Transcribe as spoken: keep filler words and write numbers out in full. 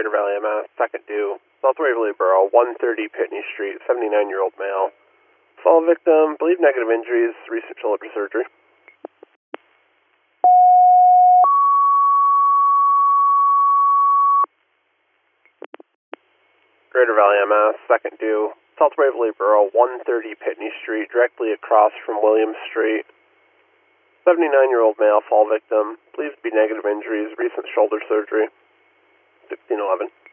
Greater Valley, Mass, second due, South Waverly Borough, one thirty Pitney Street, seventy-nine-year-old male. Fall victim, believe negative injuries, recent shoulder surgery. Greater Valley, Mass, second due, South Waverly Borough, one thirty Pitney Street, directly across from Williams Street. seventy-nine-year-old male, fall victim, believes to be negative injuries, recent shoulder surgery. sixteen eleven.